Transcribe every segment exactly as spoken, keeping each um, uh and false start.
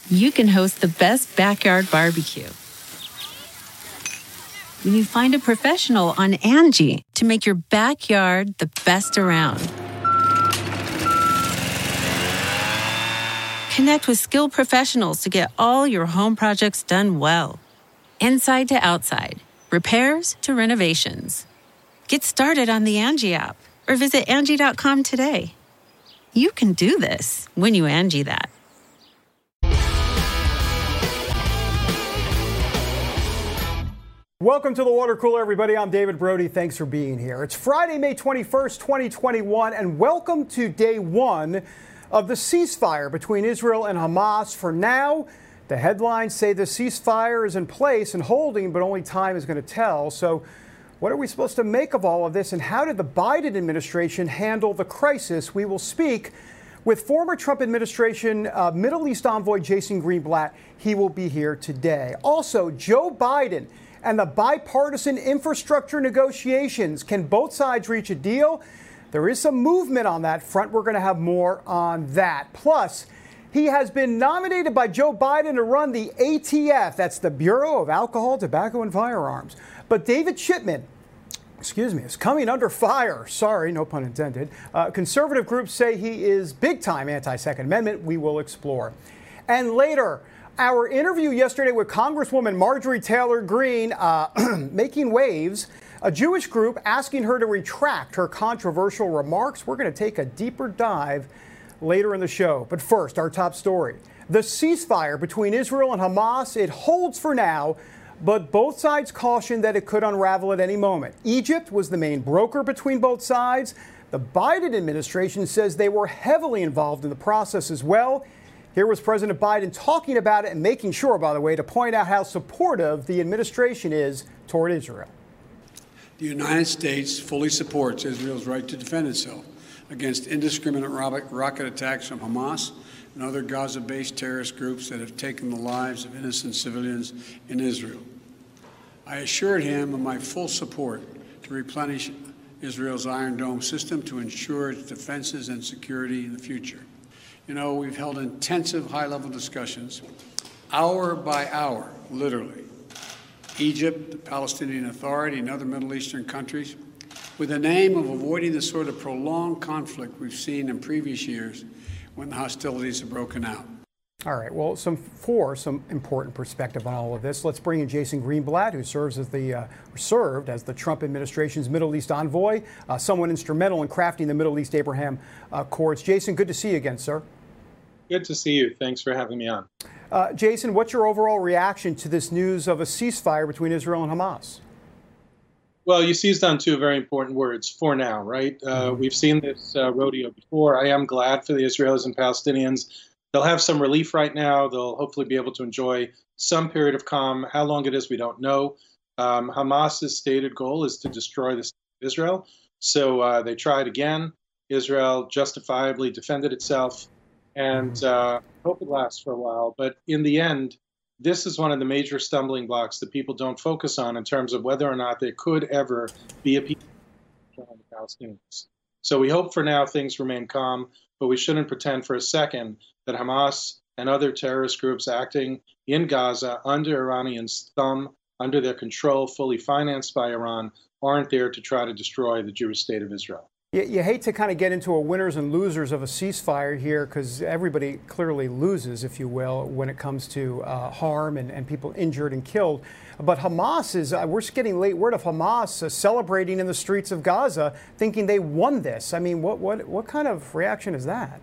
you can host the best backyard barbecue. When you find a professional on Angie to make your backyard the best around. Connect with skilled professionals to get all your home projects done well. Inside to outside, repairs to renovations. Get started on the Angie app or visit Angie dot com today. You can do this when you Angie that. Welcome to the Water Cooler, everybody. I'm David Brody. Thanks for being here. It's Friday, May twenty-first, twenty twenty-one, and welcome to day one of the ceasefire between Israel and Hamas. For now, the headlines say the ceasefire is in place and holding, but only time is going to tell. So what are we supposed to make of all of this, and how did the Biden administration handle the crisis? We will speak with former Trump administration uh, Middle East envoy Jason Greenblatt. He will be here today. Also, Joe Biden and the bipartisan infrastructure negotiations. Can both sides reach a deal? There is some movement on that front. We're going to have more on that. Plus, he has been nominated by Joe Biden to run the A T F. That's the Bureau of Alcohol, Tobacco, and Firearms. But David Chipman, excuse me, is coming under fire. Sorry, no pun intended. Uh, conservative groups say he is big-time anti-Second Amendment. We will explore. And later, our interview yesterday with Congresswoman Marjorie Taylor Greene, uh, making waves, a Jewish group asking her to retract her controversial remarks. We're going to take a deeper dive later in the show. But first, our top story. The ceasefire between Israel and Hamas, it holds for now, but both sides caution that it could unravel at any moment. Egypt was the main broker between both sides. The Biden administration says they were heavily involved in the process as well. Here was President Biden talking about it and making sure, by the way, to point out how supportive the administration is toward Israel. The United States fully supports Israel's right to defend itself against indiscriminate rocket attacks from Hamas and other Gaza-based terrorist groups that have taken the lives of innocent civilians in Israel. I assured him of my full support to replenish Israel's Iron Dome system to ensure its defenses and security in the future. You know, we've held intensive high-level discussions, hour by hour, literally. Egypt, the Palestinian Authority, and other Middle Eastern countries, with the aim of avoiding the sort of prolonged conflict we've seen in previous years when the hostilities have broken out. All right. Well, some for some important perspective on all of this, let's bring in Jason Greenblatt, who serves as the uh, served as the Trump administration's Middle East envoy, uh, someone instrumental in crafting the Middle East Abraham uh, Accords. Jason, good to see you again, sir. Good to see you. Thanks for having me on. Uh, Jason, what's your overall reaction to this news of a ceasefire between Israel and Hamas? Well, you seized on two very important words, for now, right? Uh, we've seen this uh, rodeo before. I am glad for the Israelis and Palestinians. They'll have some relief right now. They'll hopefully be able to enjoy some period of calm. How long it is, we don't know. Um, Hamas's stated goal is to destroy the state of Israel. So uh, they tried again. Israel justifiably defended itself. And uh, hope it lasts for a while. But in the end, this is one of the major stumbling blocks that people don't focus on in terms of whether or not there could ever be a peace on the Palestinians. So we hope for now things remain calm, but we shouldn't pretend for a second that Hamas and other terrorist groups acting in Gaza under Iranians' thumb, under their control, fully financed by Iran, aren't there to try to destroy the Jewish state of Israel. You, you hate to kind of get into a winners and losers of a ceasefire here, because everybody clearly loses, if you will, when it comes to uh, harm and, and people injured and killed. But Hamas is, uh, we're getting late word of Hamas uh, celebrating in the streets of Gaza, thinking they won this. I mean, what, what, what kind of reaction is that?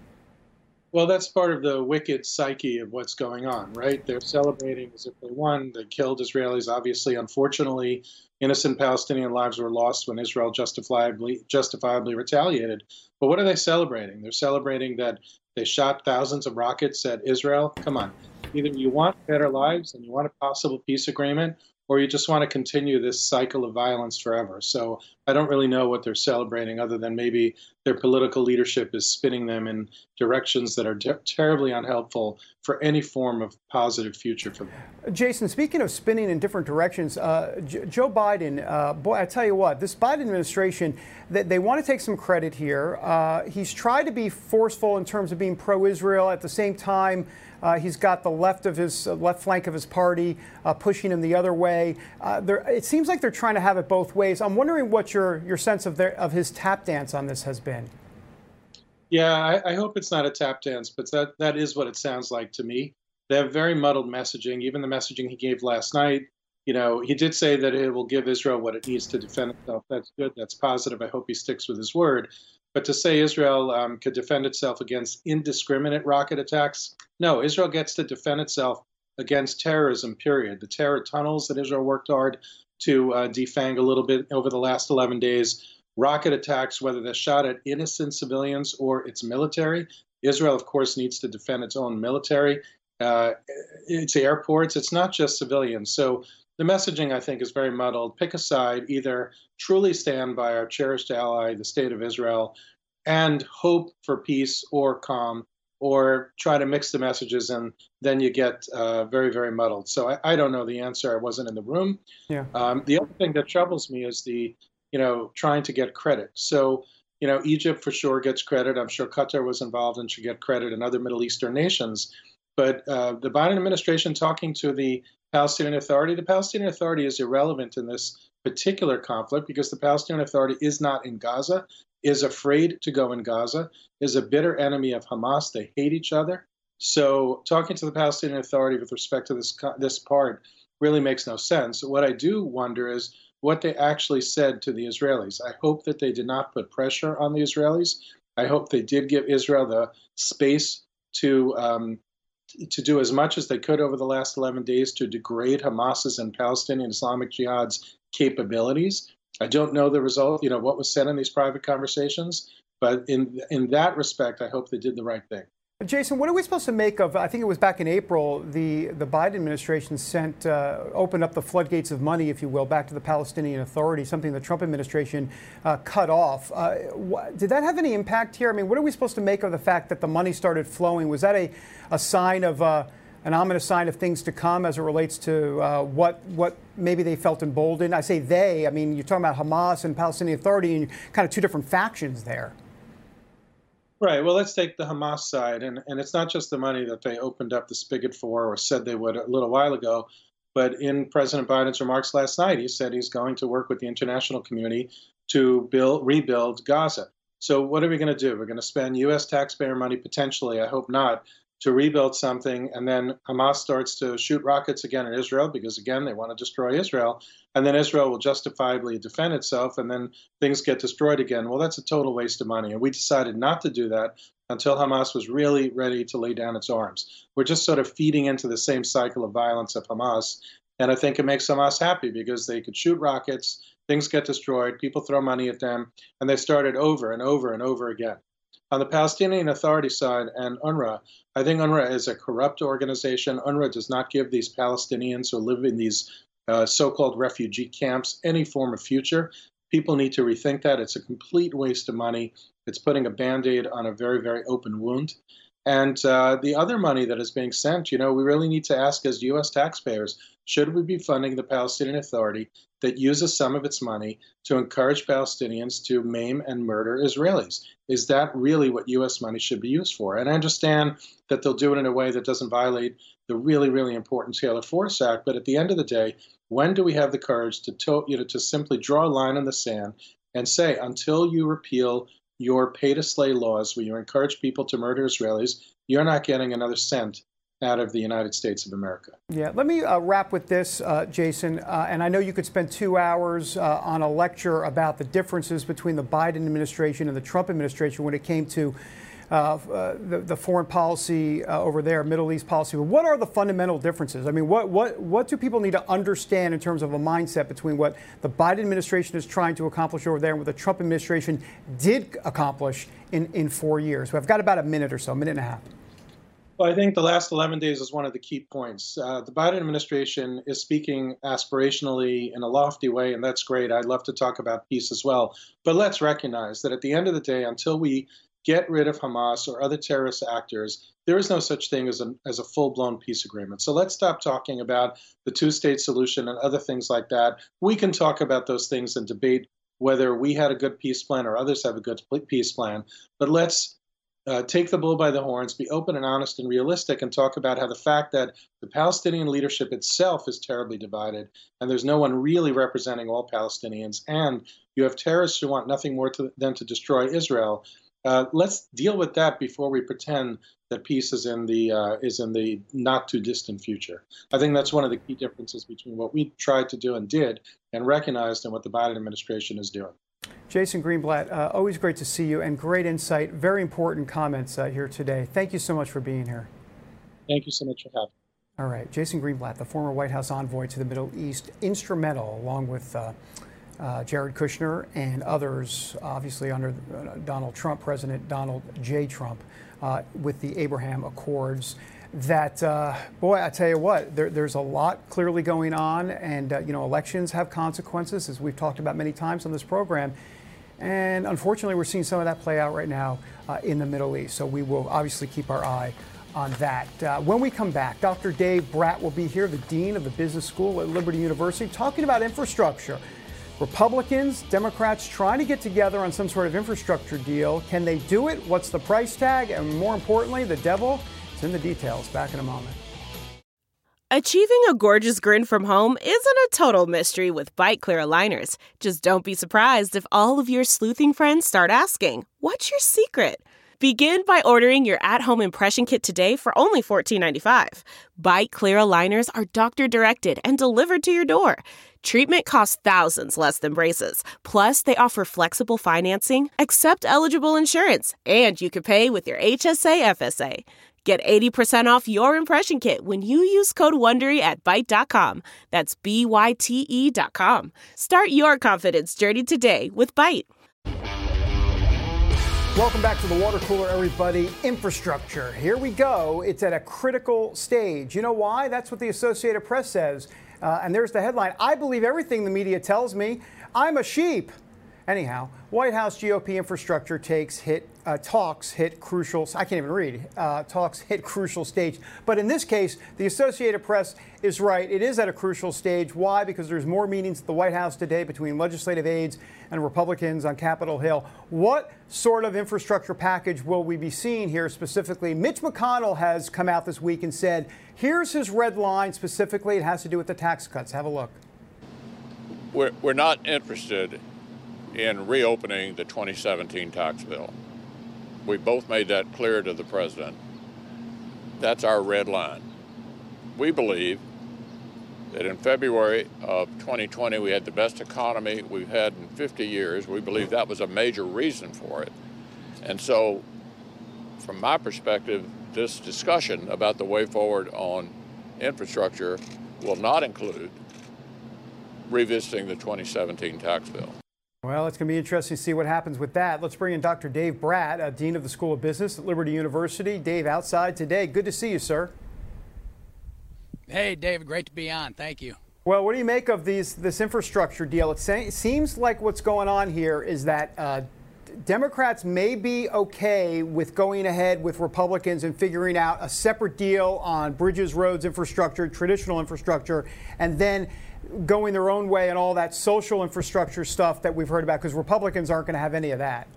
Well, that's part of the wicked psyche of what's going on, right? They're celebrating as if they won. They killed Israelis. Obviously, unfortunately, innocent Palestinian lives were lost when Israel justifiably, justifiably retaliated. But what are they celebrating? They're celebrating that they shot thousands of rockets at Israel. Come on. Either you want better lives and you want a possible peace agreement, or you just want to continue this cycle of violence forever. So I don't really know what they're celebrating other than maybe their political leadership is spinning them in directions that are ter- terribly unhelpful for any form of positive future for them. Jason, speaking of spinning in different directions, uh, J- Joe Biden, uh, boy, I tell you what, this Biden administration, they, they want to take some credit here. Uh, he's tried to be forceful in terms of being pro-Israel. At the same time, Uh, he's got the left of his uh, left flank of his party uh, pushing him the other way. Uh, it seems like they're trying to have it both ways. I'm wondering what your your sense of their of his tap dance on this has been. Yeah, I, I hope it's not a tap dance, but that that is what it sounds like to me. They have very muddled messaging. Even the messaging he gave last night, you know, he did say that it will give Israel what it needs to defend itself. That's good. That's positive. I hope he sticks with his word. But to say Israel um, could defend itself against indiscriminate rocket attacks, no, Israel gets to defend itself against terrorism, period. The terror tunnels that Israel worked hard to uh, defang a little bit over the last eleven days, rocket attacks, whether they're shot at innocent civilians or its military. Israel, of course, needs to defend its own military, uh, its airports. It's not just civilians. So the messaging, I think, is very muddled. Pick a side, either truly stand by our cherished ally, the state of Israel, and hope for peace or calm, or try to mix the messages, and then you get uh, very, very muddled. So I, I don't know the answer. I wasn't in the room. Yeah. Um, the other thing that troubles me is the, you know, trying to get credit. So, you know, Egypt for sure gets credit. I'm sure Qatar was involved and should get credit, and other Middle Eastern nations. But uh, the Biden administration talking to the Palestinian Authority, the Palestinian Authority is irrelevant in this particular conflict because the Palestinian Authority is not in Gaza, is afraid to go in Gaza, is a bitter enemy of Hamas. They hate each other. So talking to the Palestinian Authority with respect to this this part really makes no sense. What I do wonder is what they actually said to the Israelis. I hope that they did not put pressure on the Israelis. I hope they did give Israel the space to um, to do as much as they could over the last eleven days to degrade Hamas's and Palestinian Islamic Jihad's capabilities. I don't know the result, you know, what was said in these private conversations, but in in that respect, I hope they did the right thing. Jason, what are we supposed to make of, I think it was back in April, the, the Biden administration sent, uh, opened up the floodgates of money, if you will, back to the Palestinian Authority, something the Trump administration uh, cut off. Uh, wh- did that have any impact here? I mean, what are we supposed to make of the fact that the money started flowing? Was that a, a sign of, uh, an ominous sign of things to come as it relates to uh, what, what maybe they felt emboldened? I say they, I mean, you're talking about Hamas and Palestinian Authority, and kind of two different factions there. Right. Well, let's take the Hamas side. And, and it's not just the money that they opened up the spigot for or said they would a little while ago. But in President Biden's remarks last night, he said he's going to work with the international community to build, rebuild Gaza. So what are we going to do? We're going to spend U S taxpayer money, potentially, I hope not, to rebuild something. And then Hamas starts to shoot rockets again at Israel because, again, they want to destroy Israel. And then Israel will justifiably defend itself, and then things get destroyed again. Well, that's a total waste of money. And we decided not to do that until Hamas was really ready to lay down its arms. We're just sort of feeding into the same cycle of violence of Hamas. And I think it makes Hamas happy because they could shoot rockets, things get destroyed, people throw money at them, and they started over and over and over again. On the Palestinian Authority side and UNRWA, I think UNRWA is a corrupt organization. UNRWA does not give these Palestinians who live in these uh, so-called refugee camps any form of future. People need to rethink that. It's a complete waste of money. It's putting a Band-Aid on a very, very open wound. And uh, the other money that is being sent, you know, we really need to ask as U S taxpayers, should we be funding the Palestinian Authority that uses some of its money to encourage Palestinians to maim and murder Israelis? Is that really what U S money should be used for? And I understand that they'll do it in a way that doesn't violate the really, really important Taylor Force Act. But at the end of the day, when do we have the courage to, to, you know, to simply draw a line in the sand and say, until you repeal your pay-to-slay laws where you encourage people to murder Israelis, you're not getting another cent out of the United States of America. Yeah, let me uh, wrap with this, uh, Jason. Uh, and I know you could spend two hours uh, on a lecture about the differences between the Biden administration and the Trump administration when it came to uh, uh, the, the foreign policy uh, over there, Middle East policy. But what are the fundamental differences? I mean, what, what, what do people need to understand in terms of a mindset between what the Biden administration is trying to accomplish over there and what the Trump administration did accomplish in, in four years? We've got about a minute or so, a minute and a half. Well, I think the last eleven days is one of the key points. Uh, the Biden administration is speaking aspirationally in a lofty way, and that's great. I'd love to talk about peace as well. But let's recognize that at the end of the day, until we get rid of Hamas or other terrorist actors, there is no such thing as a, as a full-blown peace agreement. So let's stop talking about the two-state solution and other things like that. We can talk about those things and debate whether we had a good peace plan or others have a good peace plan. But let's Uh, take the bull by the horns, be open and honest and realistic, and talk about how the fact that the Palestinian leadership itself is terribly divided, and there's no one really representing all Palestinians, and you have terrorists who want nothing more to, than to destroy Israel. Uh, let's deal with that before we pretend that peace is in the uh, is in the not too distant future. I think that's one of the key differences between what we tried to do and did and recognized and what the Biden administration is doing. Jason Greenblatt, uh, always great to see you and great insight. Very important comments uh, here today. Thank you so much for being here. Thank you so much for having me. All right. Jason Greenblatt, the former White House envoy to the Middle East, instrumental along with uh, uh, Jared Kushner and others, obviously under uh, Donald Trump, President Donald J. Trump, uh, with the Abraham Accords. That, uh, boy, I tell you what, there, there's a lot clearly going on, and, uh, you know, elections have consequences, as we've talked about many times on this program. And unfortunately, we're seeing some of that play out right now uh, in the Middle East. So we will obviously keep our eye on that. Uh, when we come back, Doctor Dave Brat will be here, the Dean of the Business School at Liberty University, talking about infrastructure. Republicans, Democrats trying to get together on some sort of infrastructure deal. Can they do it? What's the price tag? And more importantly, the devil is in the details. Back in a moment. Achieving a gorgeous grin from home isn't a total mystery with Byte Clear aligners. Just don't be surprised if all of your sleuthing friends start asking, "What's your secret?" Begin by ordering your at-home impression kit today for only fourteen ninety-five. Byte Clear aligners are doctor-directed and delivered to your door. Treatment costs thousands less than braces. Plus, they offer flexible financing, accept eligible insurance, and you can pay with your H S A F S A. Get eighty percent off your impression kit when you use code WONDERY at Byte dot com. That's B Y T E dot com. Start your confidence journey today with Byte. Welcome back to the water cooler, everybody. Infrastructure. Here we go. It's at a critical stage. You know why? That's what the Associated Press says. Uh, and there's the headline. I believe everything the media tells me. I'm a sheep. Anyhow, White House G O P infrastructure takes hit uh, talks hit crucial. I can't even read. Uh, talks hit crucial stage. But in this case, the Associated Press is right. It is at a crucial stage. Why? Because there's more meetings at the White House today between legislative aides and Republicans on Capitol Hill. What sort of infrastructure package will we be seeing here specifically? Mitch McConnell has come out this week and said, here's his red line specifically. It has to do with the tax cuts. Have a look. We're, we're not interested in reopening the twenty seventeen tax bill. We both made that clear to the president. That's our red line. We believe that in February of twenty twenty, we had the best economy we've had in fifty years. We believe that was a major reason for it. And so, from my perspective, this discussion about the way forward on infrastructure will not include revisiting the twenty seventeen tax bill. Well, it's going to be interesting to see what happens with that. Let's bring in Doctor Dave Brat, uh, Dean of the School of Business at Liberty University. Dave, outside today. Good to see you, sir. Hey, David, great to be on. Thank you. Well, what do you make of these this infrastructure deal? It sa- seems like what's going on here is that uh, Democrats may be okay with going ahead with Republicans and figuring out a separate deal on bridges, roads, infrastructure, traditional infrastructure, and then going their own way and all that social infrastructure stuff that we've heard about, because Republicans aren't going to have any of that.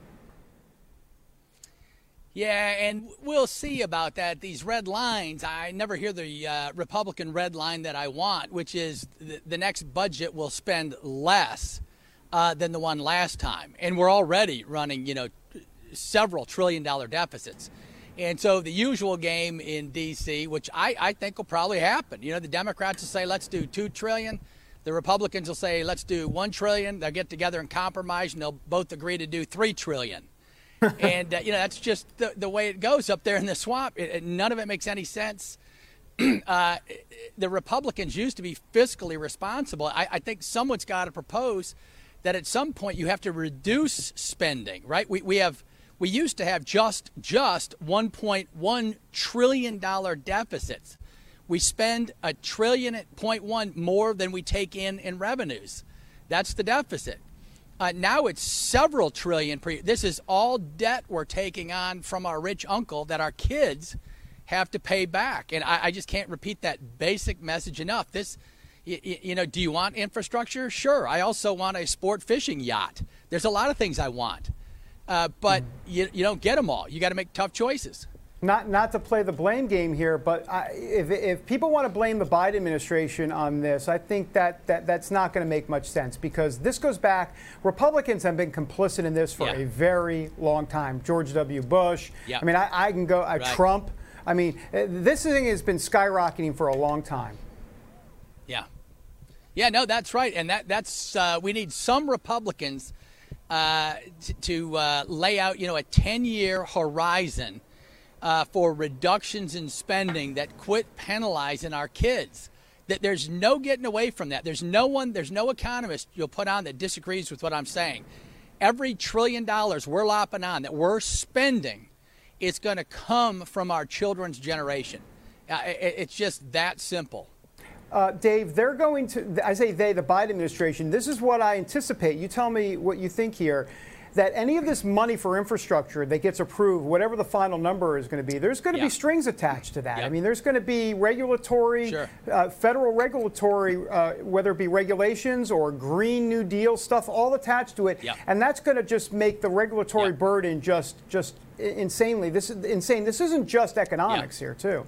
Yeah, and we'll see about that. These red lines, I never hear the uh, Republican red line that I want, which is the, the next budget will spend less uh, than the one last time. And we're already running, you know, several trillion dollar deficits. And so the usual game in D C, which I, I think will probably happen. You know, the Democrats will say, let's do two trillion dollars. The Republicans will say, let's do one trillion dollars. They'll get together and compromise, and they'll both agree to do three trillion dollars. And, uh, you know, that's just the, the way it goes up there in the swamp. It, it, none of it makes any sense. uh, the Republicans used to be fiscally responsible. I, I think someone's got to propose that at some point you have to reduce spending, right? We, we have We used to have just just one point one trillion dollars deficits. We spend a trillion point one more than we take in in revenues. That's the deficit. Uh, now it's several trillion per year. This is all debt we're taking on from our rich uncle that our kids have to pay back. And I, I just can't repeat that basic message enough. This, you, you know, do you want infrastructure? Sure. I also want a sport fishing yacht. There's a lot of things I want, uh, but you, you don't get them all. You got to make tough choices. Not not to play the blame game here, but I, if, if people want to blame the Biden administration on this, I think that, that that's not going to make much sense, because this goes back. Republicans have been complicit in this for yeah. a very long time. George W. Bush. Yeah. I mean, I, I can go uh, right. Trump. I mean, this thing has been skyrocketing for a long time. Yeah. Yeah, no, that's right. And that that's uh, we need some Republicans uh, t- to uh, lay out, you know, a ten-year horizon Uh, for reductions in spending that quit penalizing our kids. That there's no getting away from that. There's no one, there's no economist you'll put on that disagrees with what I'm saying. Every trillion dollars we're lopping on, that we're spending, it's going to come from our children's generation. Uh, it, it's just that simple. Uh, Dave, they're going to, I say they, the Biden administration, this is what I anticipate. You tell me what you think here. That any of this money for infrastructure that gets approved, whatever the final number is going to be, there's going to yeah. be strings attached to that. Yep. I mean, there's going to be regulatory, sure. uh, federal regulatory, uh, whether it be regulations or Green New Deal stuff, all attached to it. Yep. And that's going to just make the regulatory yep. burden just just insanely, this is insane. This isn't just economics yep. here, too.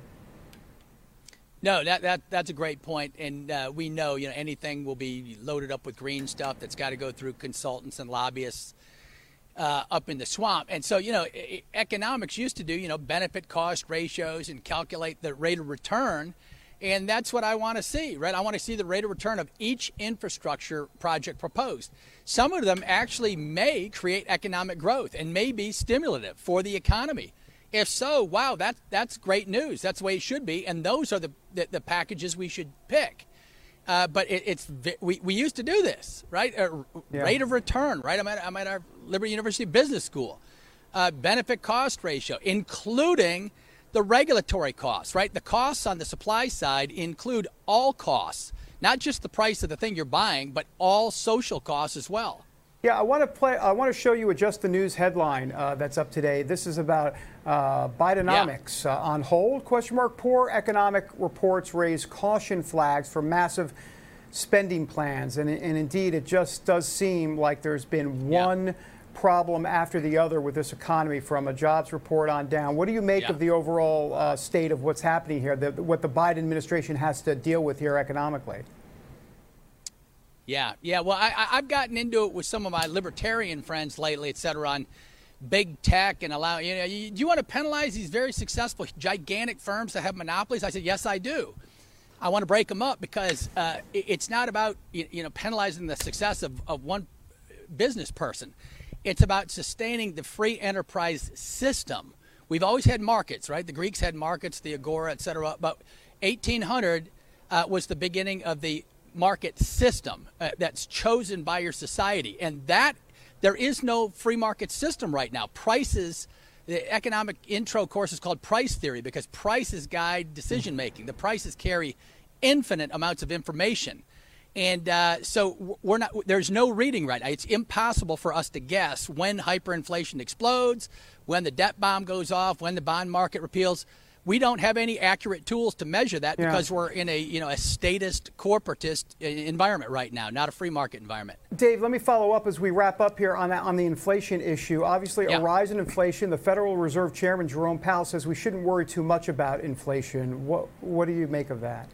No, that, that that's a great point. And uh, we know, you know, anything will be loaded up with green stuff that's got to go through consultants and lobbyists Uh, up in the swamp. And so, you know, economics used to do, you know, benefit cost ratios and calculate the rate of return. And that's what I want to see, right? I want to see the rate of return of each infrastructure project proposed. Some of them actually may create economic growth and may be stimulative for the economy. If so, wow, that, that's great news. That's the way it should be. And those are the, the, the packages we should pick. Uh, but it, it's we, we used to do this, right? Uh, yeah. Rate of return, right? I'm at, I'm at our Liberty University Business School. Uh, benefit cost ratio, including the regulatory costs, right? The costs on the supply side include all costs, not just the price of the thing you're buying, but all social costs as well. Yeah, I want to play. I want to show you a Just the News headline uh, that's up today. This is about uh, Bidenomics yeah. uh, on hold? Question mark. Poor economic reports raise caution flags for massive spending plans, and, and indeed, it just does seem like there's been one yeah. problem after the other with this economy, from a jobs report on down. What do you make yeah. of the overall uh, state of what's happening here? The, what the Biden administration has to deal with here economically? Yeah, yeah. Well, I, I've gotten into it with some of my libertarian friends lately, et cetera, on big tech and allow, you know, you, do you want to penalize these very successful, gigantic firms that have monopolies? I said, yes, I do. I want to break them up because uh, it, it's not about, you, you know, penalizing the success of, of one business person. It's about sustaining the free enterprise system. We've always had markets, right? The Greeks had markets, the agora, et cetera. But eighteen hundred uh, was the beginning of the market system uh, that's chosen by your society. And that there is no free market system right now. Prices, the economic intro course is called price theory because prices guide decision making. The prices carry infinite amounts of information. And uh, so we're not, there's no reading right now. It's impossible for us to guess when hyperinflation explodes, when the debt bomb goes off, when the bond market repeals. We don't have any accurate tools to measure that yeah. because we're in a, you know, a statist, corporatist environment right now, not a free market environment. Dave, let me follow up as we wrap up here on that, on the inflation issue. Obviously, yeah. a rise in inflation. The Federal Reserve Chairman Jerome Powell says we shouldn't worry too much about inflation. What what do you make of that?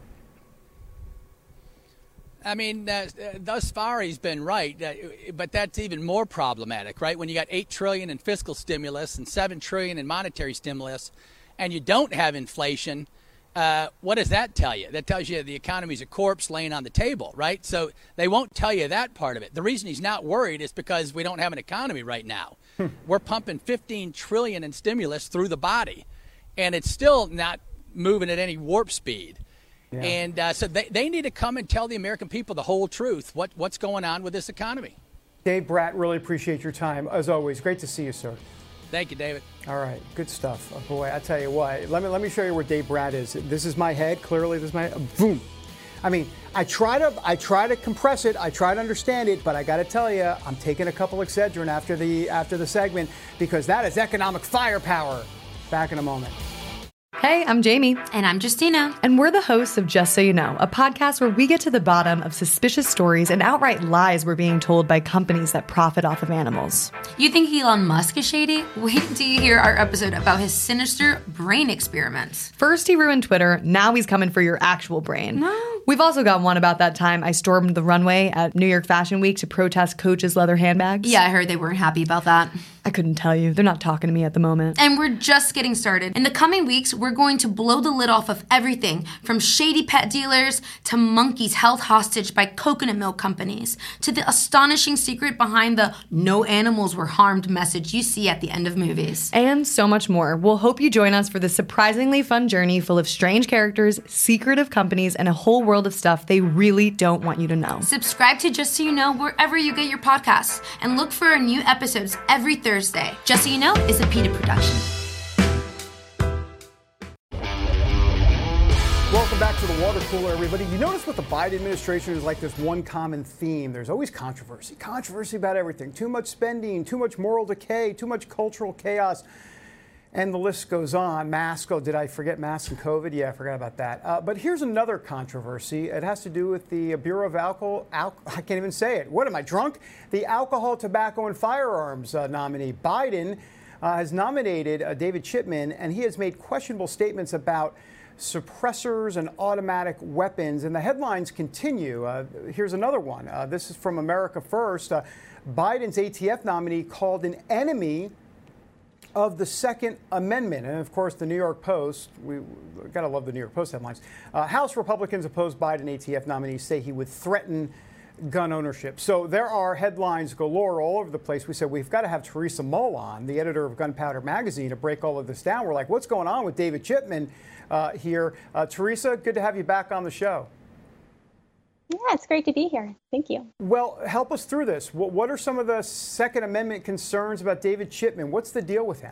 I mean, uh, thus far he's been right, uh, but that's even more problematic, right? When you got eight trillion dollars in fiscal stimulus and seven trillion dollars in monetary stimulus, and you don't have inflation, uh, what does that tell you? That tells you the economy's a corpse laying on the table, right? So they won't tell you that part of it. The reason he's not worried is because we don't have an economy right now. Hmm. We're pumping fifteen trillion dollars in stimulus through the body, and it's still not moving at any warp speed. Yeah. And uh, so they, they need to come and tell the American people the whole truth, what what's going on with this economy. Dave Brat, really appreciate your time. As always, great to see you, sir. Thank you, David. All right, good stuff. Oh, boy, I tell you what, let me let me show you where Dave Brat is. This is my head. Clearly, this is my boom. I mean, I try to I try to compress it. I try to understand it, but I got to tell you, I'm taking a couple Excedrin after the after the segment because that is economic firepower. Back in a moment. Hey, I'm Jamie. And I'm Justina. And we're the hosts of Just So You Know, a podcast where we get to the bottom of suspicious stories and outright lies we're being told by companies that profit off of animals. You think Elon Musk is shady? Wait until you hear our episode about his sinister brain experiments. First he ruined Twitter, now he's coming for your actual brain. No. We've also got one about that time I stormed the runway at New York Fashion Week to protest Coach's leather handbags. Yeah, I heard they weren't happy about that. I couldn't tell you. They're not talking to me at the moment. And we're just getting started. In the coming weeks, we're going to blow the lid off of everything from shady pet dealers to monkeys held hostage by coconut milk companies to the astonishing secret behind the no animals were harmed message you see at the end of movies. And so much more. We'll hope you join us for this surprisingly fun journey full of strange characters, secretive companies, and a whole world of stuff they really don't want you to know. Subscribe to Just So You Know wherever you get your podcasts and look for our new episodes every Thursday. Just So You Know is a PETA production. Welcome back to the water cooler, everybody. You notice with the Biden administration is like this one common theme. There's always controversy. Controversy about everything. Too much spending, too much moral decay, too much cultural chaos. And the list goes on. Masks. Oh, did I forget masks and COVID? Yeah, I forgot about that. Uh, but here's another controversy. It has to do with the Bureau of Alcohol. Al- I can't even say it. What am I, drunk? The Alcohol, Tobacco, and Firearms uh, nominee. Biden uh, has nominated uh, David Chipman, and he has made questionable statements about suppressors and automatic weapons. And the headlines continue. Uh, here's another one. Uh, this is from America First. Uh, Biden's A T F nominee called an enemy of the Second Amendment. And of course, the New York Post, we, we gotta love the New York Post headlines. Uh, House Republicans opposed Biden A T F nominees say he would threaten gun ownership. So there are headlines galore all over the place. We said we've got to have Teresa Mull on, the editor of Gunpowder Magazine, to break all of this down. We're like, what's going on with David Chipman uh, here? Uh, Teresa, good to have you back on the show. Yeah, it's great to be here. Thank you. Well, help us through this. What, what are some of the Second Amendment concerns about David Chipman? What's the deal with him?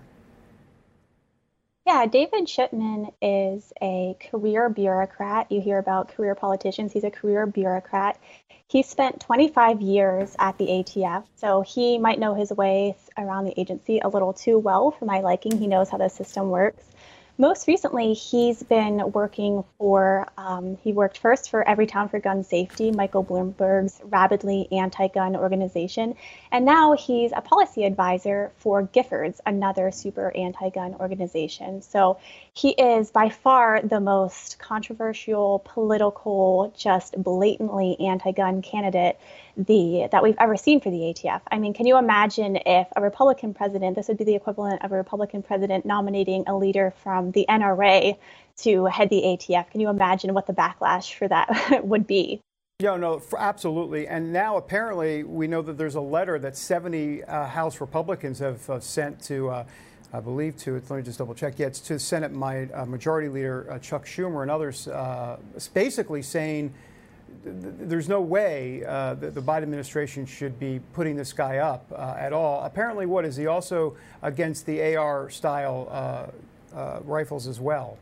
Yeah, David Chipman is a career bureaucrat. You hear about career politicians. He's a career bureaucrat. He spent twenty-five years at the A T F, so he might know his way around the agency a little too well for my liking. He knows how the system works. Most recently, he's been working for, um, he worked first for Everytown for Gun Safety, Michael Bloomberg's rabidly anti-gun organization. And now he's a policy advisor for Giffords, another super anti-gun organization. So he is by far the most controversial, political, just blatantly anti-gun candidate the that we've ever seen for the A T F. I mean, can you imagine if a Republican president, this would be the equivalent of a Republican president nominating a leader from the N R A to head the A T F? Can you imagine what the backlash for that would be? Yeah, no, for, absolutely. And now apparently we know that there's a letter that seventy uh, House Republicans have uh, sent to, uh, I believe to, let me just double check. Yeah, it's to Senate my, uh, Majority Leader uh, Chuck Schumer and others, uh, basically saying there's no way uh, that the Biden administration should be putting this guy up uh, at all. Apparently, what is he also against the A R style uh, uh, rifles as well?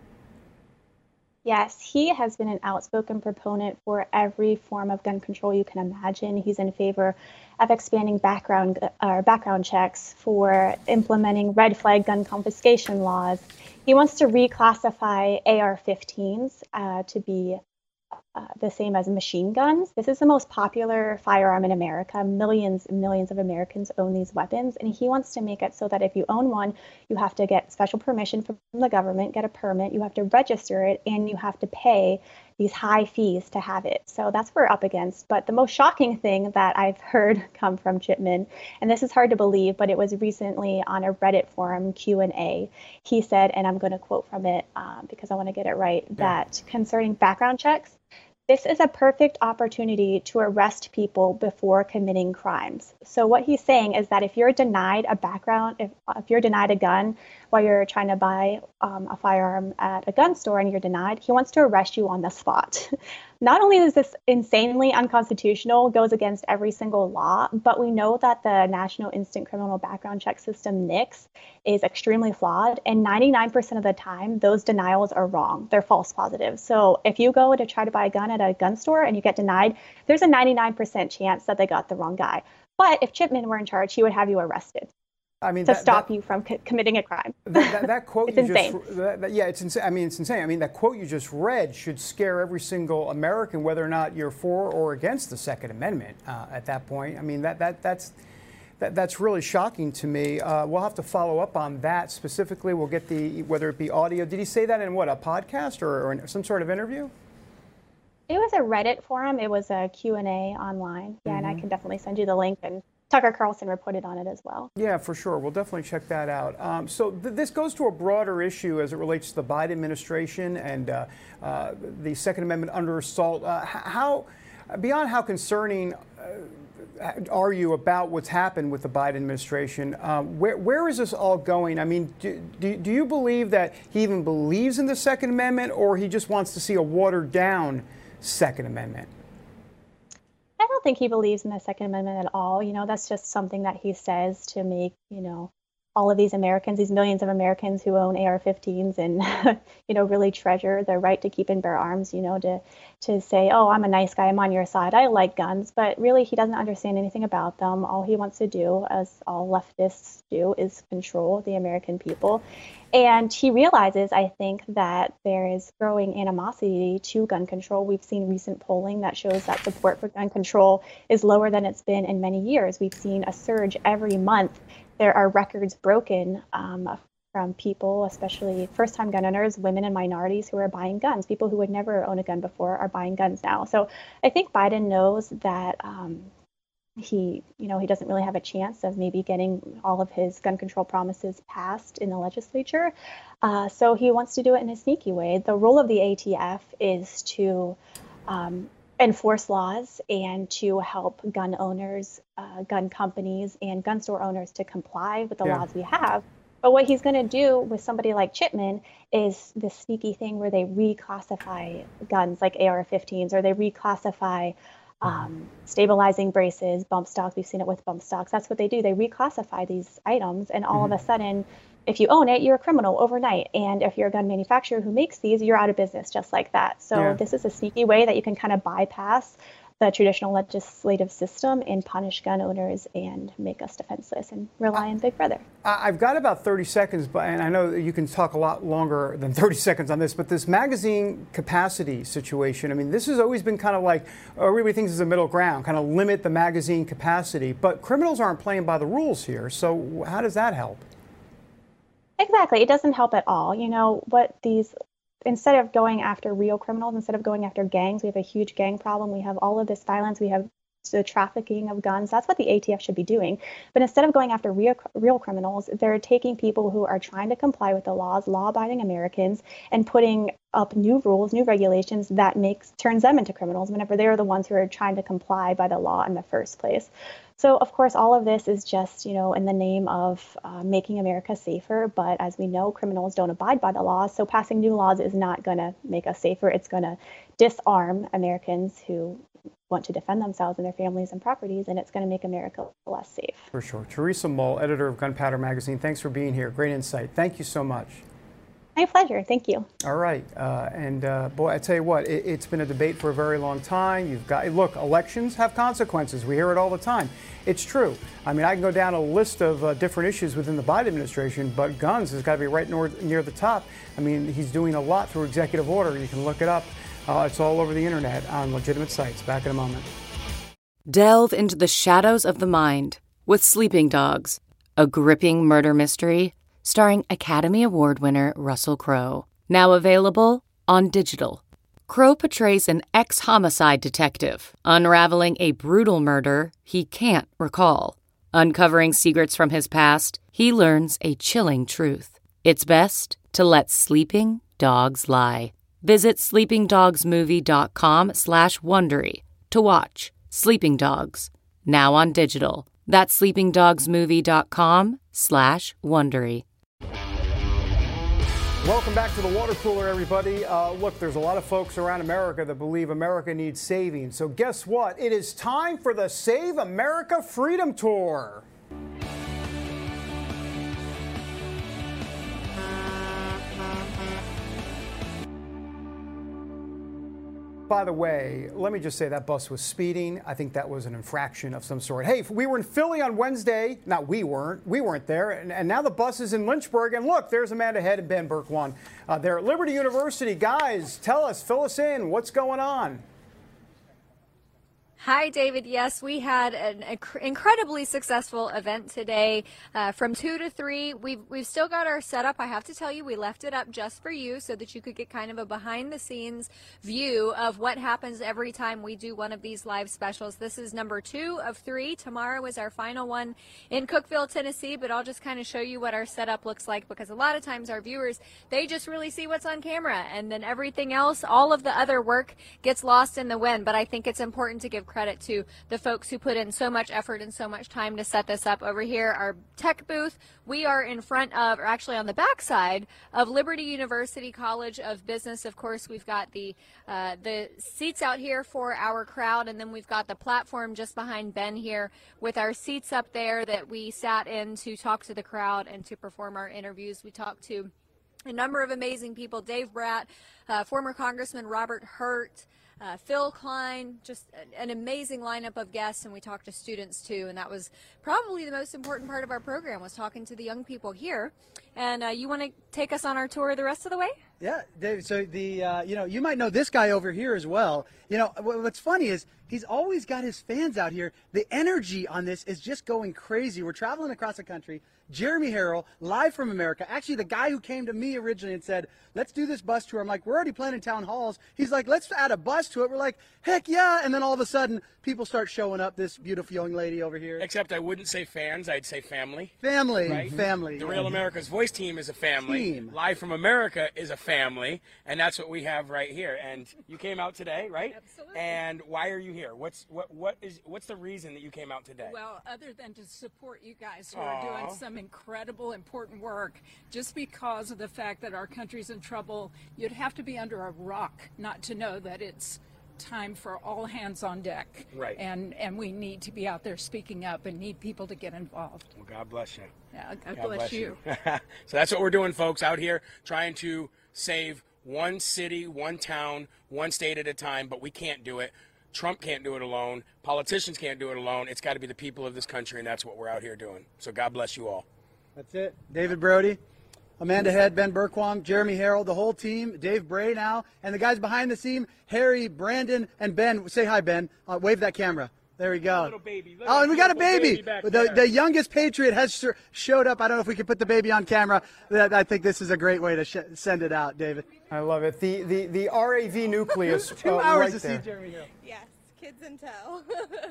Yes, he has been an outspoken proponent for every form of gun control you can imagine. He's in favor of expanding background uh, background checks, for implementing red flag gun confiscation laws. He wants to reclassify A R fifteens uh, to be Uh, the same as machine guns. This is the most popular firearm in America. Millions and millions of Americans own these weapons, and he wants to make it so that if you own one, you have to get special permission from the government, get a permit, you have to register it, and you have to pay these high fees to have it. So that's what we're up against. But the most shocking thing that I've heard come from Chipman, and this is hard to believe, but it was recently on a Reddit forum Q and A. He said, and I'm going to quote from it um, because I want to get it right, yeah. that concerning background checks, this is a perfect opportunity to arrest people before committing crimes. So what he's saying is that if you're denied a background, if, if you're denied a gun while you're trying to buy um, a firearm at a gun store and you're denied, he wants to arrest you on the spot. not only is this insanely unconstitutional, goes against every single law, but we know that the National Instant Criminal Background Check System, NICS, is extremely flawed. And ninety-nine percent of the time, those denials are wrong. They're false positives. So if you go to try to buy a gun at a gun store and you get denied, there's a ninety-nine percent chance that they got the wrong guy. But if Chipman were in charge, he would have you arrested. I mean, to that, stop that, you from co- committing a crime. That, that, that quote it's you insane. just that, that, yeah, it's insane. I mean, it's insane. I mean, that quote you just read should scare every single American, whether or not you're for or against the Second Amendment. Uh, at that point, I mean, that that that's that, that's really shocking to me. Uh, we'll have to follow up on that specifically. We'll get the whether it be audio. Did he say that in what, a podcast or, or some sort of interview? It was a Reddit forum. It was a Q and A online. Yeah, mm-hmm. And I can definitely send you the link, and Tucker Carlson reported on it as well. Yeah, for sure. We'll definitely check that out. Um, so th- this goes to a broader issue as it relates to the Biden administration and uh, uh, the Second Amendment under assault. Uh, how, beyond how concerning uh, are you about what's happened with the Biden administration? Uh, where, where is this all going? I mean, do, do, do you believe that he even believes in the Second Amendment, or he just wants to see a watered down Second Amendment? I don't think he believes in the Second Amendment at all. You know, that's just something that he says to make, you know, all of these Americans, these millions of Americans who own A R fifteens and, you know, really treasure their right to keep and bear arms, you know, to to say, oh, I'm a nice guy, I'm on your side, I like guns. But really, he doesn't understand anything about them. All he wants to do, as all leftists do, is control the American people. And he realizes, I think, that there is growing animosity to gun control. We've seen recent polling that shows that support for gun control is lower than it's been in many years. We've seen a surge every month. There are records broken um, from people, especially first-time gun owners, women and minorities who are buying guns. People who would never own a gun before are buying guns now. So I think Biden knows that um, he, you know, he doesn't really have a chance of maybe getting all of his gun control promises passed in the legislature. Uh, so he wants to do it in a sneaky way. The role of the A T F is to um, enforce laws and to help gun owners, uh, gun companies, and gun store owners to comply with the yeah. laws we have. But what he's going to do with somebody like Chipman is this sneaky thing where they reclassify guns like A R fifteens, or they reclassify Um, stabilizing braces, bump stocks. We've seen it with bump stocks. That's what they do. They reclassify these items, and all mm-hmm. of a sudden, if you own it, you're a criminal overnight. And if you're a gun manufacturer who makes these, you're out of business just like that. So yeah. this is a sneaky way that you can kind of bypass the traditional legislative system and punish gun owners and make us defenseless and rely on Big Brother. I've got about thirty seconds, but and I know that you can talk a lot longer than thirty seconds on this, but this magazine capacity situation, I mean, this has always been kind of like, everybody thinks is a middle ground, kind of limit the magazine capacity, but criminals aren't playing by the rules here. So how does that help? Exactly. It doesn't help at all. You know, what these Instead of going after real criminals, instead of going after gangs, we have a huge gang problem. We have all of this violence. We have the trafficking of guns. That's what the A T F should be doing. But instead of going after real, real criminals, they're taking people who are trying to comply with the laws, law-abiding Americans, and putting up new rules, new regulations that makes turns them into criminals whenever they're the ones who are trying to comply by the law in the first place. So, of course, all of this is just, you know, in the name of uh, making America safer. But as we know, criminals don't abide by the laws. So passing new laws is not going to make us safer. It's going to disarm Americans who want to defend themselves and their families and properties, and it's going to make America less safe. For sure. Teresa Mull, editor of Gunpowder Magazine, thanks for being here. Great insight. Thank you so much. My pleasure. Thank you. All right. Uh, and uh, boy, I tell you what, it, it's been a debate for a very long time. You've got, look, elections have consequences. We hear it all the time. It's true. I mean, I can go down a list of uh, different issues within the Biden administration, but guns has got to be right nor- near the top. I mean, he's doing a lot through executive order. You can look it up. Uh, it's all over the internet on legitimate sites. Back in a moment. Delve into the shadows of the mind with Sleeping Dogs, a gripping murder mystery starring Academy Award winner Russell Crowe. Now available on digital. Crowe portrays an ex-homicide detective unraveling a brutal murder he can't recall. Uncovering secrets from his past, he learns a chilling truth. It's best to let sleeping dogs lie. Visit sleepingdogsmovie.com slash Wondery to watch Sleeping Dogs, now on digital. That's sleepingdogsmovie.com slash Wondery. Welcome back to the water cooler, everybody. Uh, look, there's a lot of folks around America that believe America needs saving. So guess what? It is time for the Save America Freedom Tour. By the way, let me just say that bus was speeding. I think that was an infraction of some sort. Hey, we were in Philly on Wednesday. Not we weren't. We weren't there. And, and now the bus is in Lynchburg. And look, there's Amanda Head and Ben Berkwan. Uh, they're at Liberty University. Guys, tell us, fill us in. What's going on? Hi, David. Yes, we had an inc- incredibly successful event today uh, from two to three. We've, we've still got our setup. I have to tell you, we left it up just for you so that you could get kind of a behind the scenes view of what happens every time we do one of these live specials. This is number two of three. Tomorrow is our final one in Cookeville, Tennessee, but I'll just kind of show you what our setup looks like, because a lot of times our viewers, they just really see what's on camera, and then everything else, all of the other work gets lost in the wind. But I think it's important to give credit to the folks who put in so much effort and so much time to set this up. Over here, our tech booth, we are in front of, or actually on the back side of Liberty University College of Business. Of course, we've got the uh, the seats out here for our crowd, and then we've got the platform just behind Ben here with our seats up there that we sat in to talk to the crowd and to perform our interviews. We talked to a number of amazing people: Dave Brat, uh, former Congressman Robert Hurt, Uh, Phil Klein, just an amazing lineup of guests, and we talked to students too, and that was probably the most important part of our program, was talking to the young people here. And uh, you want to take us on our tour the rest of the way? Yeah, David, so the, uh, you know, you might know this guy over here as well. You know, what's funny is he's always got his fans out here. The energy on this is just going crazy. We're traveling across the country. Jeremy Harrell, live from America. Actually, the guy who came to me originally and said, let's do this bus tour. I'm like, we're already planning town halls. He's like, let's add a bus to it. We're like, heck yeah. And then all of a sudden, people start showing up. This beautiful young lady over here. Except I wouldn't say fans. I'd say family. Family. Right? Family. The Real America's Voice team is a family. Team. Live from America is a family. And that's what we have right here. And you came out today, right? Absolutely. And why are you here? What's what what is what's the reason that you came out today? Well, other than to support you guys who Aww. are doing some incredible, important work, just because of the fact that our country's in trouble, you'd have to be under a rock not to know that it's time for all hands on deck. Right. And and we need to be out there speaking up and need people to get involved. Well, God bless you. Yeah, God, God bless, bless you. you. So that's what we're doing, folks, out here trying to save one city, one town, one state at a time, but we can't do it. Trump can't do it alone. Politicians can't do it alone. It's got to be the people of this country, and that's what we're out here doing. So God bless you all. That's it. David Brody, Amanda Head, Ben Berkwan, Jeremy Harrell, the whole team, Dave Bray now, and the guys behind the scene, Harry, Brandon, and Ben. Say hi, Ben. Uh, wave that camera. There we go. Little baby. Look Oh, and we got a baby. baby the, the youngest patriot has sh- showed up. I don't know if we can put the baby on camera. I think this is a great way to sh- send it out, David. I love it. The the, the R A V nucleus. Two uh, hours right to there. see Jeremy Hill. Yes, kids and tow.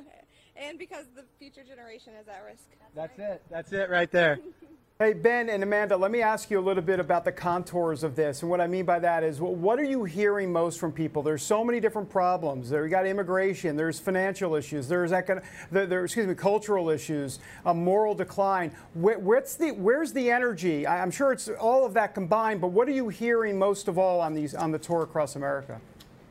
And because the future generation is at risk. That's it. That's it right there. Hey, Ben and Amanda, let me ask you a little bit about the contours of this. And what I mean by that is, what are you hearing most from people? There's so many different problems. There, you got immigration, there's financial issues, there's econ- there, there, excuse me, cultural issues, a moral decline. Where, where's the where's the energy? I, I'm sure it's all of that combined, but what are you hearing most of all on these on the tour across America?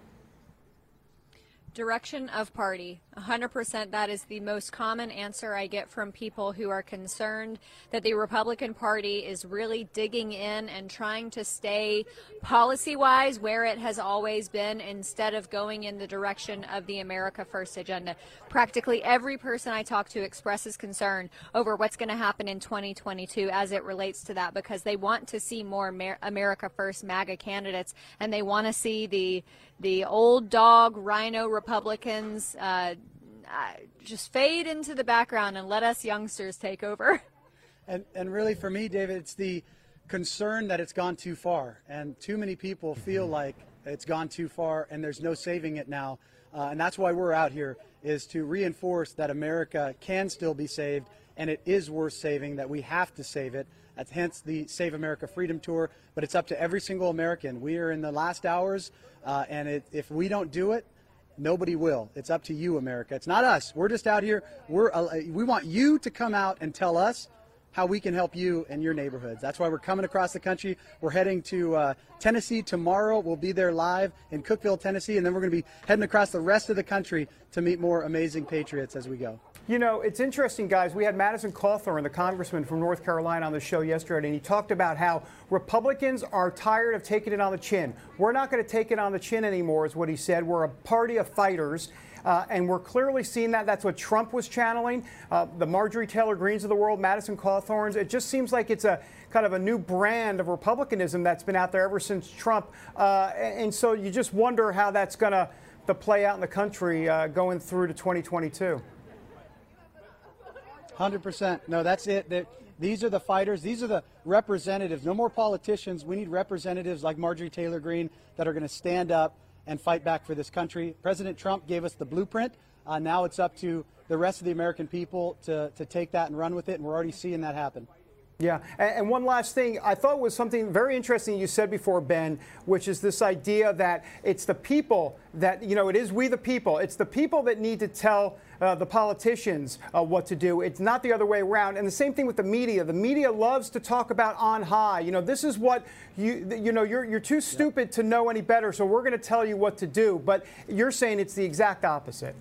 Direction of party. one hundred percent that is the most common answer I get from people who are concerned that the Republican Party is really digging in and trying to stay policy-wise where it has always been instead of going in the direction of the America First agenda. Practically every person I talk to expresses concern over what's going to happen in twenty twenty-two as it relates to that, because they want to see more Amer- America First MAGA candidates, and they want to see the the old dog rhino Republicans uh, uh, just fade into the background and let us youngsters take over. And and really for me, David, it's the concern that it's gone too far, and too many people feel like it's gone too far and there's no saving it now. Uh, and that's why we're out here, is to reinforce that America can still be saved, and it is worth saving, that we have to save it. That's hence the Save America Freedom Tour. But it's up to every single American. We are in the last hours, uh, and it, if we don't do it, nobody will. It's up to you, America. It's not us. We're just out here. We're uh, we want you to come out and tell us how we can help you and your neighborhoods. That's why we're coming across the country. We're heading to uh, Tennessee tomorrow. We'll be there live in Cookeville, Tennessee, and then we're going to be heading across the rest of the country to meet more amazing patriots as we go. You know, it's interesting, guys. We had Madison Cawthorn, the congressman from North Carolina, on the show yesterday, and he talked about how Republicans are tired of taking it on the chin. We're not going to take it on the chin anymore, is what he said. We're a party of fighters. Uh, and we're clearly seeing that. That's what Trump was channeling. Uh, the Marjorie Taylor Greens of the world, Madison Cawthorns. It just seems like it's a kind of a new brand of republicanism that's been out there ever since Trump. Uh, and so you just wonder how that's going to to play out in the country uh, going through to twenty twenty-two. one hundred percent. No, that's it. They're, these are the fighters. These are the representatives. No more politicians. We need representatives like Marjorie Taylor Greene that are going to stand up and fight back for this country. President Trump gave us the blueprint. Uh, now it's up to the rest of the American people to, to take that and run with it, and we're already seeing that happen. Yeah, and, and one last thing, I thought was something very interesting you said before, Ben, which is this idea that it's the people that, you know, it is we the people. It's the people that need to tell uh, the politicians uh, what to do. It's not the other way around. And the same thing with the media. The media loves to talk about on high. You know, this is what you, you know, you're, you're too stupid yep. to know any better, so we're going to tell you what to do. But you're saying it's the exact opposite.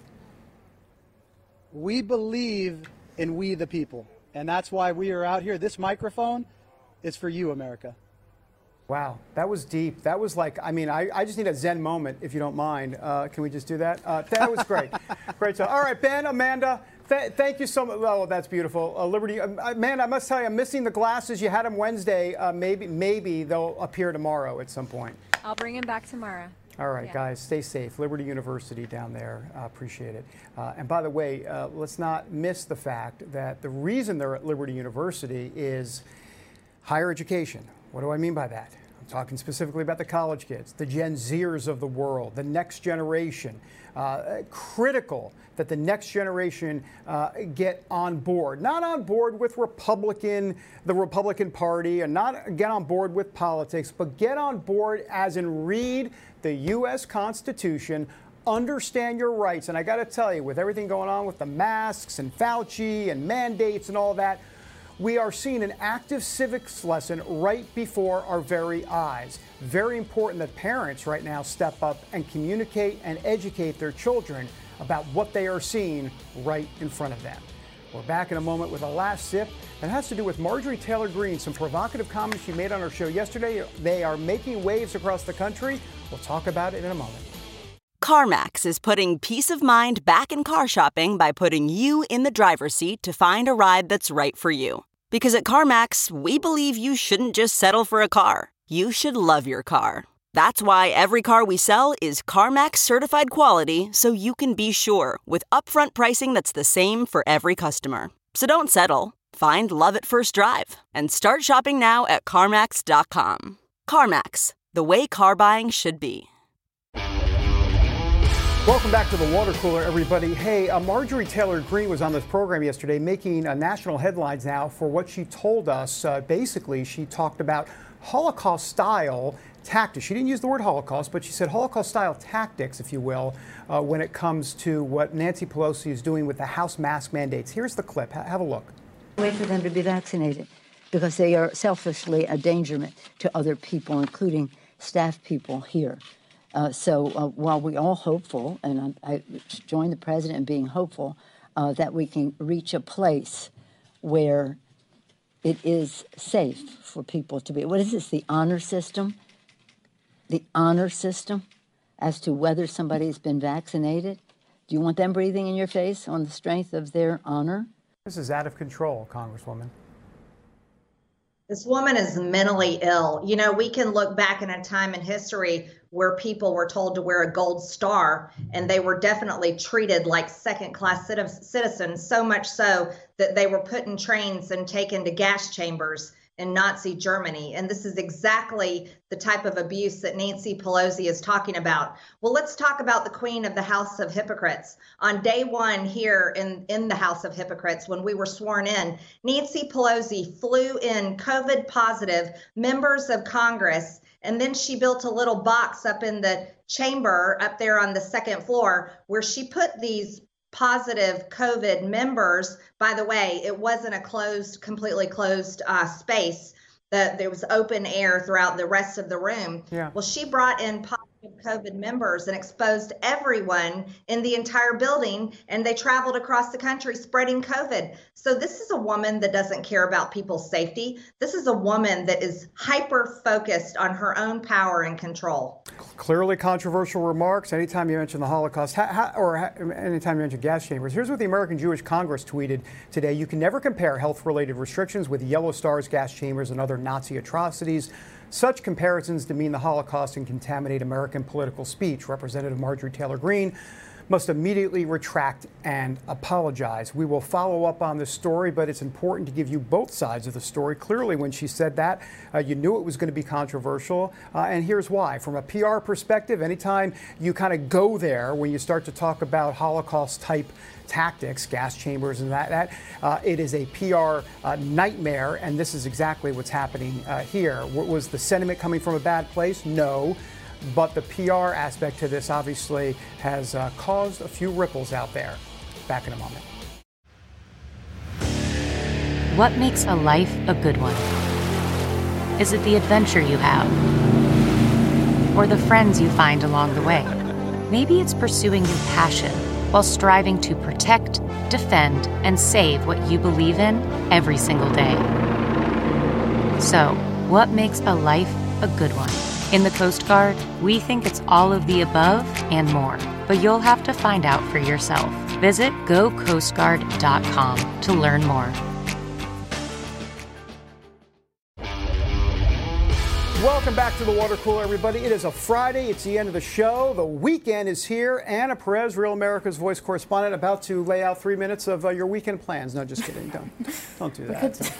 We believe in we the people. And that's why we are out here. This microphone is for you, America. Wow, that was deep. That was like, I mean, I, I just need a Zen moment, if you don't mind. Uh, can we just do that? Uh, that was great. Great stuff. All right, Ben, Amanda, th- thank you so much. Oh, that's beautiful. Uh, Liberty, uh, man, I must tell you, I'm missing the glasses. You had them Wednesday. Uh, maybe, maybe they'll appear tomorrow at some point. I'll bring him back tomorrow. All right, yeah. guys, stay safe. Liberty University down there. Uh, appreciate it. Uh, and by the way, uh, let's not miss the fact that the reason they're at Liberty University is higher education. What do I mean by that? I'm talking specifically about the college kids, the Gen Zers of the world, the next generation. Uh, critical that the next generation uh, get on board. Not on board with Republican, the Republican Party, and not get on board with politics, but get on board as in read the U S Constitution, understand your rights. And I got to tell you, with everything going on with the masks and Fauci and mandates and all that, we are seeing an active civics lesson right before our very eyes. Very important that parents right now step up and communicate and educate their children about what they are seeing right in front of them. We're back in a moment with a last sip that has to do with Marjorie Taylor Greene, some provocative comments she made on her show yesterday. They are making waves across the country. We'll talk about it in a moment. CarMax is putting peace of mind back in car shopping by putting you in the driver's seat to find a ride that's right for you. Because at CarMax, we believe you shouldn't just settle for a car. You should love your car. That's why every car we sell is CarMax certified quality, so you can be sure with upfront pricing that's the same for every customer. So don't settle. Find love at first drive and start shopping now at CarMax dot com. CarMax, the way car buying should be. Welcome back to the Water Cooler, everybody. Hey, uh, Marjorie Taylor Greene was on this program yesterday making uh, national headlines now for what she told us. Uh, basically, she talked about Holocaust-style tactics. She didn't use the word Holocaust, but she said Holocaust-style tactics, if you will, uh, when it comes to what Nancy Pelosi is doing with the House mask mandates. Here's the clip. Ha- have a look. Wait for them to be vaccinated because they are selfishly a endangerment to other people, including staff people here. Uh, so uh, while we're all hopeful, and I, I join the president in being hopeful, uh, that we can reach a place where it is safe for people to be. What is this, the honor system? The honor system as to whether somebody's been vaccinated? Do you want them breathing in your face on the strength of their honor? This is out of control, Congresswoman. This woman is mentally ill. You know, we can look back in a time in history where people were told to wear a gold star, and they were definitely treated like second-class citizens, so much so that they were put in trains and taken to gas chambers in Nazi Germany. And this is exactly the type of abuse that Nancy Pelosi is talking about. Well, let's talk about the Queen of the House of Hypocrites. On day one here in, in the House of Hypocrites, when we were sworn in, Nancy Pelosi flew in COVID positive members of Congress, and then she built a little box up in the chamber up there on the second floor where she put these positive COVID members. By the way, it wasn't a closed, completely closed uh, space. The, there was open air throughout the rest of the room. Yeah. Well, she brought in positive COVID members and exposed everyone in the entire building, and they traveled across the country spreading COVID. So this is a woman that doesn't care about people's safety. This is a woman that is hyper focused on her own power and control. Clearly controversial remarks. Anytime you mention the Holocaust, ha, ha, or ha, anytime you mention gas chambers. Here's what the American Jewish Congress tweeted today. You can never compare health-related restrictions with yellow stars, gas chambers, and other Nazi atrocities. Such comparisons demean the Holocaust and contaminate American political speech. Representative Marjorie Taylor Greene must immediately retract and apologize. We will follow up on this story, but it's important to give you both sides of the story. Clearly, when she said that, uh, you knew it was going to be controversial, uh, and here's why. From a P R perspective, anytime you kind of go there, when you start to talk about Holocaust-type tactics, gas chambers and that, that uh, it is a P R uh, nightmare, and this is exactly what's happening uh, here. W- was the sentiment coming from a bad place? No. But the P R aspect to this obviously has uh, caused a few ripples out there. Back in a moment. What makes a life a good one? Is it the adventure you have? Or the friends you find along the way? Maybe it's pursuing your passion while striving to protect, defend, and save what you believe in every single day. So, what makes a life a good one? In the Coast Guard, we think it's all of the above and more, but you'll have to find out for yourself. Visit go coast guard dot com to learn more. Welcome back to the Water Cooler, everybody. It is a Friday. It's the end of the show. The weekend is here. Anna Perez, Real America's Voice correspondent, about to lay out three minutes of uh, your weekend plans. No, just kidding. Don't, don't do that.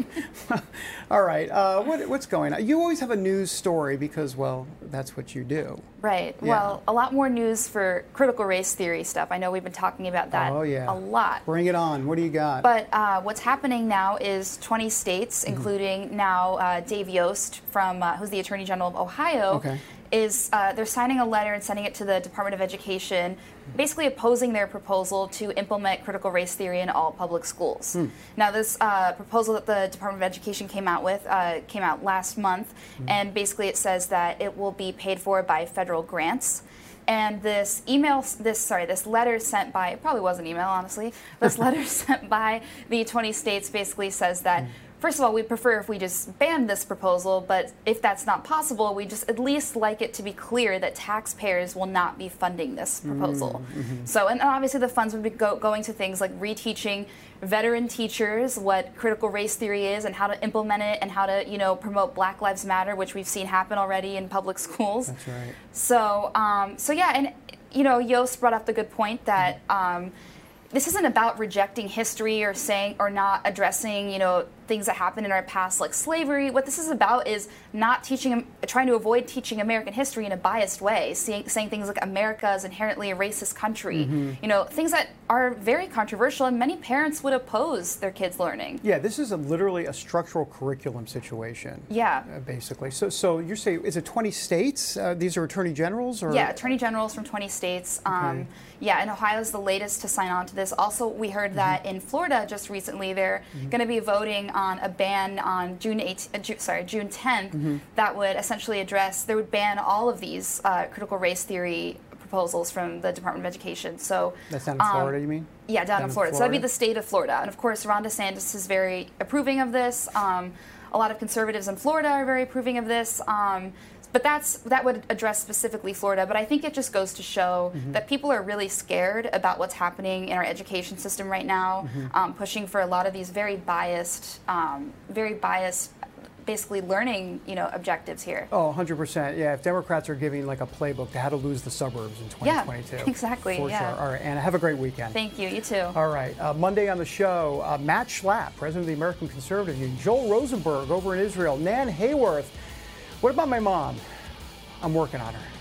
All right. Uh, what, what's going on? You always have a news story because, well, that's what you do. Right. Yeah. Well, a lot more news for critical race theory stuff. I know we've been talking about that oh, yeah. a lot. Bring it on. What do you got? But uh, what's happening now is twenty states, mm-hmm. including now uh, Dave Yost, from uh, who's the Attorney General of Ohio, okay. is uh, they're signing a letter and sending it to the Department of Education, basically opposing their proposal to implement critical race theory in all public schools. Hmm. Now, this uh, proposal that the Department of Education came out with uh, came out last month, hmm. and basically it says that it will be paid for by federal grants. And this email, this sorry, this letter sent by, it probably was an email, honestly. This letter sent by the twenty states basically says that, hmm. first of all, we prefer if we just banned this proposal, but if that's not possible, we just at least like it to be clear that taxpayers will not be funding this proposal. Mm-hmm. So, and obviously the funds would be go, going to things like reteaching veteran teachers what critical race theory is and how to implement it and how to, you know, promote Black Lives Matter, which we've seen happen already in public schools. That's right. So, um, so yeah, and, you know, Yost brought up the good point that um, this isn't about rejecting history or saying or not addressing, you know, things that happened in our past, like slavery. What this is about is not teaching, trying to avoid teaching American history in a biased way, saying, saying things like America is inherently a racist country. Mm-hmm. You know, things that are very controversial, and many parents would oppose their kids learning. Yeah, this is a, literally a structural curriculum situation. Yeah. Uh, basically. So, so you're saying, is it twenty states? Uh, these are attorney generals? Or? Yeah, attorney generals from twenty states. Um, okay. Yeah, and Ohio is the latest to sign on to this. Also, we heard mm-hmm. that in Florida just recently, they're mm-hmm. going to be voting on a ban on June eighteenth, uh, Ju- sorry, June tenth, mm-hmm. that would essentially address, they would ban all of these uh, critical race theory proposals from the Department of Education. So that's down in um, Florida, you mean? Yeah, down, down in Florida. in Florida. So that'd be the state of Florida. And of course, Ron DeSantis is very approving of this. Um, a lot of conservatives in Florida are very approving of this. Um, But that's that would address specifically Florida. But I think it just goes to show mm-hmm. that people are really scared about what's happening in our education system right now, mm-hmm. um, pushing for a lot of these very biased, um, very biased, basically learning, you know, objectives here. Oh, one hundred percent. Yeah, if Democrats are giving like a playbook to how to lose the suburbs in twenty twenty-two. Yeah, exactly. For yeah. sure. All right, Anna, have a great weekend. Thank you. You too. All right. Uh, Monday on the show, uh, Matt Schlapp, president of the American Conservative Union, Joel Rosenberg over in Israel, Nan Hayworth. What about my mom? I'm working on her.